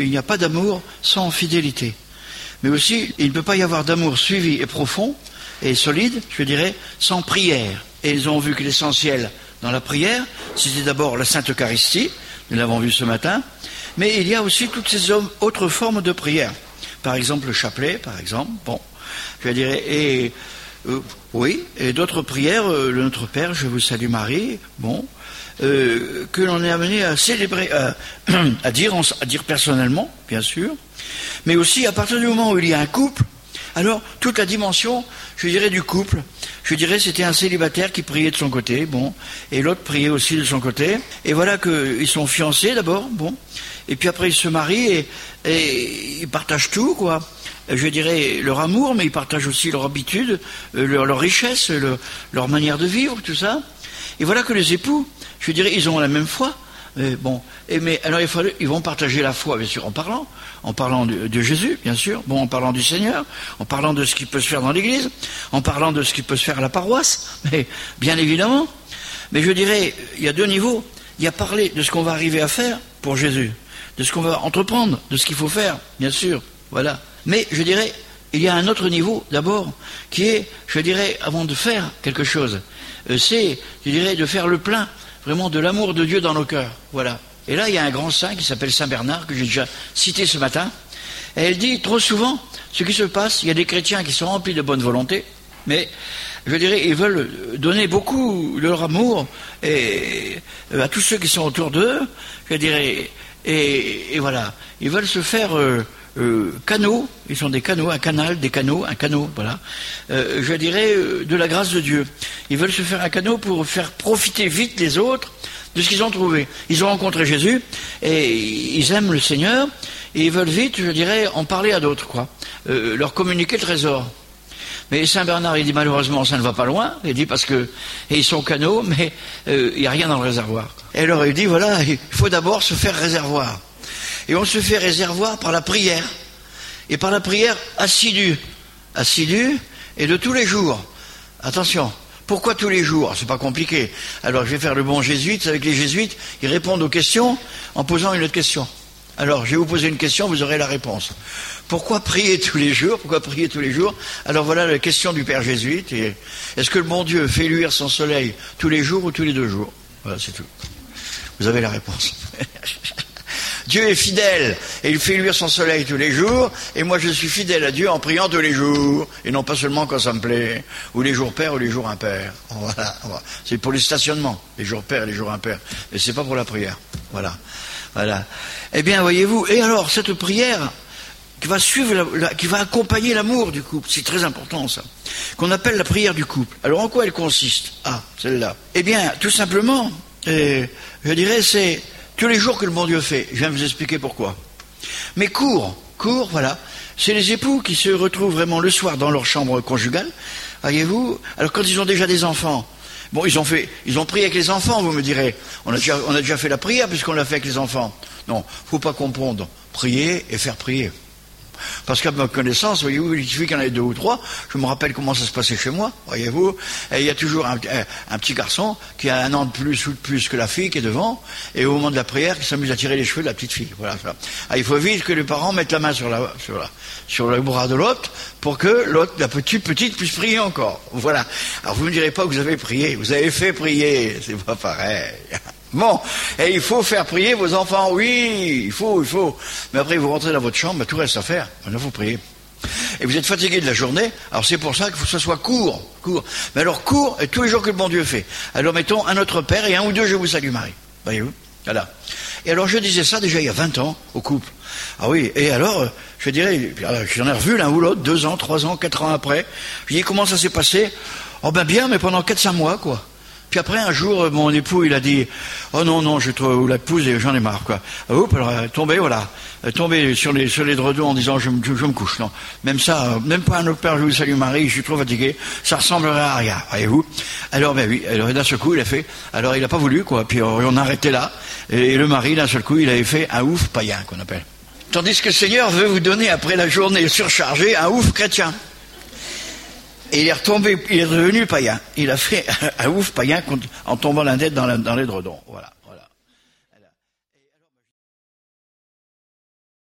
il n'y a pas d'amour sans fidélité. Mais aussi, il ne peut pas y avoir d'amour suivi et profond et solide, je dirais, sans prière. Et ils ont vu que l'essentiel dans la prière, c'était d'abord la Sainte Eucharistie, nous l'avons vu ce matin, mais il y a aussi toutes ces autres formes de prière. Par exemple, le chapelet, par exemple, bon, je dirais, et oui, et d'autres prières, le Notre Père, je vous salue Marie, bon, que l'on est amené à célébrer, à dire personnellement, bien sûr, mais aussi à partir du moment où il y a un couple, alors toute la dimension, je dirais, du couple, je dirais c'était un célibataire qui priait de son côté, bon, et l'autre priait aussi de son côté, et voilà qu'ils sont fiancés d'abord, bon, et puis après ils se marient et ils partagent tout, quoi. Je dirais leur amour, mais ils partagent aussi leur habitude, leur richesse, leur manière de vivre, tout ça. Et voilà que les époux, je dirais, ils ont la même foi. Bon, mais alors ils vont partager la foi, bien sûr, en parlant de Jésus, bien sûr, bon, en parlant du Seigneur, en parlant de ce qui peut se faire dans l'Église, en parlant de ce qui peut se faire à la paroisse, mais bien évidemment. Mais je dirais, il y a deux niveaux. Il y a parler de ce qu'on va arriver à faire pour Jésus, de ce qu'on va entreprendre, de ce qu'il faut faire, bien sûr, voilà. Mais je dirais, il y a un autre niveau, d'abord, qui est, je dirais, avant de faire quelque chose, c'est, je dirais, de faire le plein, vraiment, de l'amour de Dieu dans nos cœurs, voilà. Et là, il y a un grand saint qui s'appelle Saint Bernard, que j'ai déjà cité ce matin, et elle dit, trop souvent, ce qui se passe, il y a des chrétiens qui sont remplis de bonne volonté, mais, je dirais, ils veulent donner beaucoup de leur amour à tous ceux qui sont autour d'eux, je dirais, et voilà, ils veulent se faire canaux, ils sont des canaux, un canal, des canaux, un canot, voilà, je dirais, de la grâce de Dieu. Ils veulent se faire un canot pour faire profiter vite les autres de ce qu'ils ont trouvé. Ils ont rencontré Jésus, et ils aiment le Seigneur, et ils veulent vite, je dirais, en parler à d'autres, quoi, leur communiquer le trésor. Mais Saint Bernard, il dit malheureusement, ça ne va pas loin, il dit parce que, et ils sont canots, mais il n'y a rien dans le réservoir. Et alors il dit, voilà, il faut d'abord se faire réservoir. Et on se fait réservoir par la prière. Et par la prière assidue. Assidue et de tous les jours. Attention, pourquoi tous les jours? C'est pas compliqué. Alors je vais faire le bon jésuite. Avec les jésuites, ils répondent aux questions en posant une autre question. Alors je vais vous poser une question, vous aurez la réponse. Pourquoi prier tous les jours? Pourquoi prier tous les jours? Alors voilà la question du Père jésuite. Est-ce que le bon Dieu fait luire son soleil tous les jours ou tous les 2 jours? Voilà, c'est tout. Vous avez la réponse. Dieu est fidèle et il fait luire son soleil tous les jours, et moi je suis fidèle à Dieu en priant tous les jours, et non pas seulement quand ça me plaît, ou les jours pairs ou les jours impairs. Voilà. C'est pour les stationnements, les jours pairs et les jours impairs, mais c'est pas pour la prière. Voilà. Eh bien, voyez-vous, et alors cette prière qui va suivre, qui va accompagner l'amour du couple, c'est très important ça, qu'on appelle la prière du couple. Alors en quoi elle consiste? Ah, celle-là. Eh bien, tout simplement, je dirais, c'est tous les jours que le bon Dieu fait. Je viens de vous expliquer pourquoi. Mais court, voilà. C'est les époux qui se retrouvent vraiment le soir dans leur chambre conjugale, voyez-vous. Alors quand ils ont déjà des enfants, bon, ils ont prié avec les enfants, vous me direz. On a déjà fait la prière puisqu'on l'a fait avec les enfants. Non, faut pas confondre prier et faire prier. Parce qu'à ma connaissance, voyez-vous, il suffit qu'il y en ait 2 ou 3, je me rappelle comment ça se passait chez moi, voyez-vous, et il y a toujours un petit garçon qui a 1 an de plus ou de plus que la fille qui est devant, et au moment de la prière, qui s'amuse à tirer les cheveux de la petite fille, voilà. Ah, il faut vite que les parents mettent la main sur le bras de l'autre, pour que l'autre, la petite puisse prier encore, voilà. Alors vous ne me direz pas que vous avez prié, vous avez fait prier, c'est pas pareil. Bon, et il faut faire prier vos enfants, oui, il faut. Mais après, vous rentrez dans votre chambre, tout reste à faire. Maintenant, il faut prier. Et vous êtes fatigué de la journée, alors c'est pour ça qu'il faut que ce soit court. Mais alors court, et tous les jours que le bon Dieu fait. Alors mettons un Notre Père et 1 ou 2 Je vous salue Marie. Voyez-vous, voilà. Et alors je disais ça déjà il y a 20 ans au couple. Ah oui, et alors, je dirais, j'en ai revu l'un ou l'autre, 2 ans, 3 ans, 4 ans après. Je dis, comment ça s'est passé? Oh ben bien, mais pendant 4-5 mois, quoi. Puis après, un jour, mon époux, il a dit, oh non, je trouve l'épouse et j'en ai marre, quoi. Oups, alors, tomber sur les dredons en disant, je me couche, non. Même ça, même pas un autre Père, je vous salue Marie, je suis trop fatigué, ça ressemblerait à rien, voyez-vous. Alors, ben oui, alors, d'un seul coup, il a fait, alors, il a pas voulu, quoi, puis on a arrêté là, et le mari, d'un seul coup, il avait fait un ouf païen, qu'on appelle. Tandis que le Seigneur veut vous donner, après la journée surchargée, un ouf chrétien. Et il est revenu païen. Il a fait un ouf païen en tombant la tête dans les dredons. Voilà.